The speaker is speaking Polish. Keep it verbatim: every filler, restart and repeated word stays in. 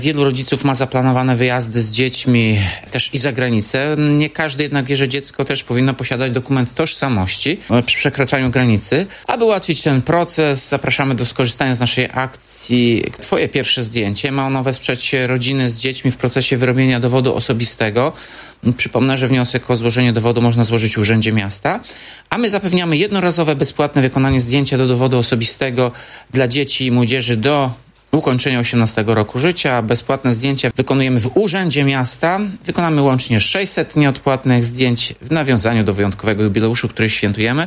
Wielu rodziców ma zaplanowane wyjazdy z dziećmi też i za granicę. Nie każdy jednak wie, że dziecko też powinno posiadać dokument tożsamości przy przekraczaniu granicy. Aby ułatwić ten proces, zapraszamy do skorzystania z naszej akcji Twoje pierwsze zdjęcie. Ma ono wesprzeć rodziny z dziećmi w procesie wyrobienia dowodu osobistego. Przypomnę, że wniosek o złożenie dowodu można złożyć w Urzędzie Miasta, a my zapewniamy jednorazowe, bezpłatne wykonanie zdjęcia do dowodu osobistego dla dzieci i młodzieży do ukończenia osiemnastego roku życia. Bezpłatne zdjęcia wykonujemy w Urzędzie Miasta. Wykonamy łącznie sześćset nieodpłatnych zdjęć w nawiązaniu do wyjątkowego jubileuszu, który świętujemy.